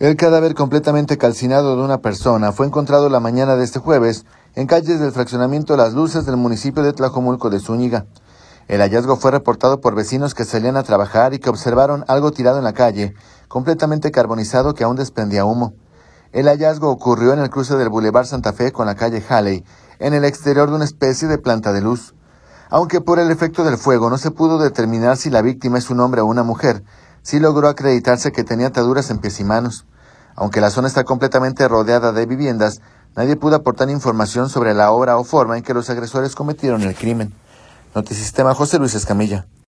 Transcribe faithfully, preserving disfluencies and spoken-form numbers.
El cadáver completamente calcinado de una persona fue encontrado la mañana de este jueves en calles del fraccionamiento Las Luces del municipio de Tlajomulco de Zúñiga. El hallazgo fue reportado por vecinos que salían a trabajar y que observaron algo tirado en la calle, completamente carbonizado que aún desprendía humo. El hallazgo ocurrió en el cruce del Boulevard Santa Fe con la calle Halley, en el exterior de una especie de planta de luz. Aunque por el efecto del fuego no se pudo determinar si la víctima es un hombre o una mujer, sí logró acreditarse que tenía ataduras en pies y manos. Aunque la zona está completamente rodeada de viviendas, nadie pudo aportar información sobre la hora o forma en que los agresores cometieron el crimen. Notisistema, José Luis Escamilla.